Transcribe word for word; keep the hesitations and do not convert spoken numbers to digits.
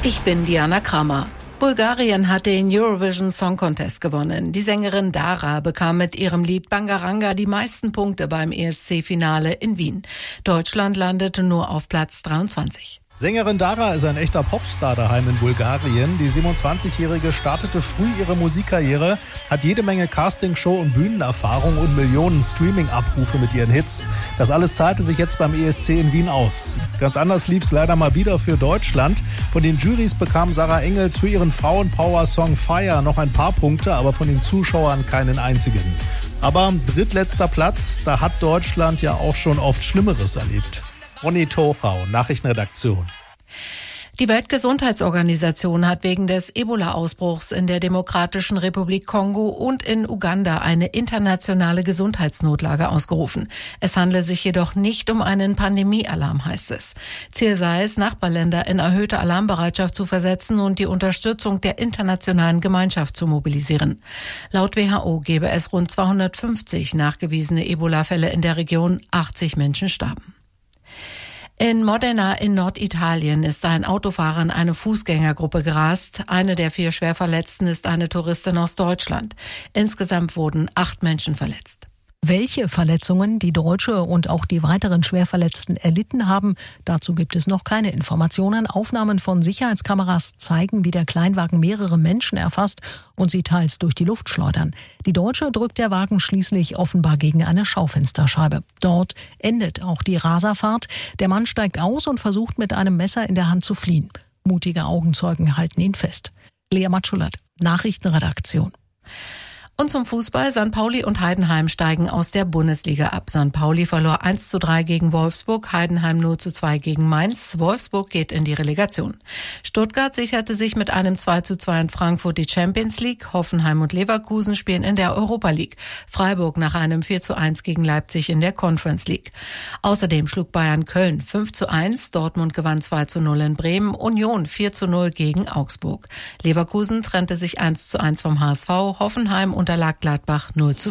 Ich bin Diana Kramer. Bulgarien hat den Eurovision Song Contest gewonnen. Die Sängerin Dara bekam mit ihrem Lied Bangaranga die meisten Punkte beim E S C-Finale in Wien. Deutschland landete nur auf Platz dreiundzwanzig. Sängerin Dara ist ein echter Popstar daheim in Bulgarien. Die siebenundzwanzigjährige startete früh ihre Musikkarriere, hat jede Menge Castingshow- und Bühnenerfahrung und Millionen Streaming-Abrufe mit ihren Hits. Das alles zahlte sich jetzt beim E S C in Wien aus. Ganz anders lief es leider mal wieder für Deutschland. Von den Jurys bekam Sarah Engels für ihren Frauenpower-Song Fire noch ein paar Punkte, aber von den Zuschauern keinen einzigen. Aber drittletzter Platz, da hat Deutschland ja auch schon oft Schlimmeres erlebt. Ronny Tochau, Nachrichtenredaktion. Die Weltgesundheitsorganisation hat wegen des Ebola-Ausbruchs in der Demokratischen Republik Kongo und in Uganda eine internationale Gesundheitsnotlage ausgerufen. Es handle sich jedoch nicht um einen Pandemiealarm, heißt es. Ziel sei es, Nachbarländer in erhöhte Alarmbereitschaft zu versetzen und die Unterstützung der internationalen Gemeinschaft zu mobilisieren. Laut W H O gebe es rund zweihundertfünfzig nachgewiesene Ebola-Fälle in der Region, achtzig Menschen starben. In Modena in Norditalien ist ein Autofahrer in eine Fußgängergruppe gerast. Eine der vier Schwerverletzten ist eine Touristin aus Deutschland. Insgesamt wurden acht Menschen verletzt. Welche Verletzungen die Deutsche und auch die weiteren Schwerverletzten erlitten haben, dazu gibt es noch keine Informationen. Aufnahmen von Sicherheitskameras zeigen, wie der Kleinwagen mehrere Menschen erfasst und sie teils durch die Luft schleudern. Die Deutsche drückt der Wagen schließlich offenbar gegen eine Schaufensterscheibe. Dort endet auch die Raserfahrt. Der Mann steigt aus und versucht mit einem Messer in der Hand zu fliehen. Mutige Augenzeugen halten ihn fest. Lea Matschulat, Nachrichtenredaktion. Und zum Fußball. Sankt Pauli und Heidenheim steigen aus der Bundesliga ab. Sankt Pauli verlor eins zu drei gegen Wolfsburg, Heidenheim null zu zwei gegen Mainz. Wolfsburg geht in die Relegation. Stuttgart sicherte sich mit einem zwei zu zwei in Frankfurt die Champions League. Hoffenheim und Leverkusen spielen in der Europa League. Freiburg nach einem vier zu eins gegen Leipzig in der Conference League. Außerdem schlug Bayern Köln fünf zu eins, Dortmund gewann zwei zu null in Bremen, Union vier zu null gegen Augsburg. Leverkusen trennte sich eins zu eins vom H S V, Hoffenheim unterlag Gladbach null zu